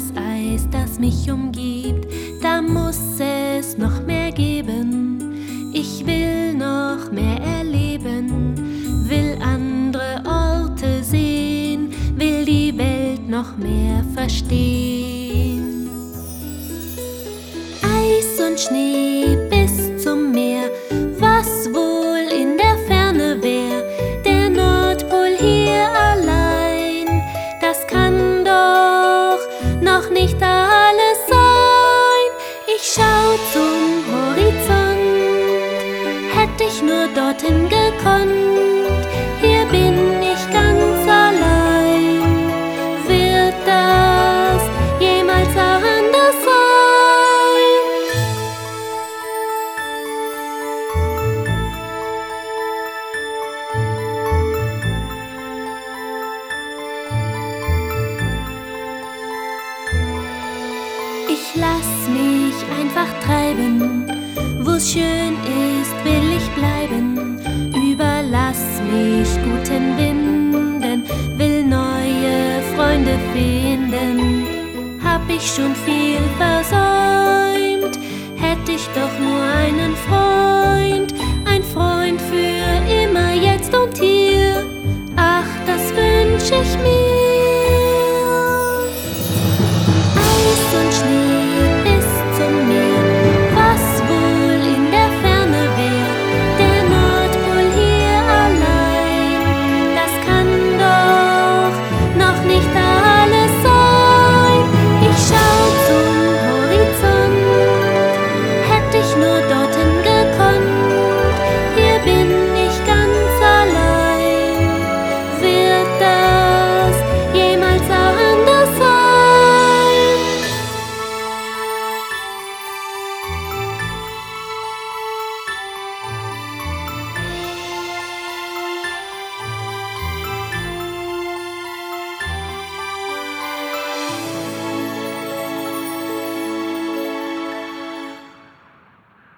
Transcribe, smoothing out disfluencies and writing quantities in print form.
das Eis, das mich umgibt, da muss es noch mehr geben. Ich will noch mehr erleben, will andere Orte sehen, will die Welt noch mehr verstehen. Eis und Schnee bis zum Meer, was wohl in der Ferne wär, der Nordpol hier allein, das kann doch noch nicht alles sein. Ich schau zum Horizont, hätt ich nur dorthin gekonnt, hier bin ich ganz allein. Wird das jemals anders sein? Ich lass mich einfach treiben, wo's schön ist, will ich bleiben. Überlass mich guten Winden, will neue Freunde finden. Hab ich schon viel versäumt, hätt ich doch nur einen Freund.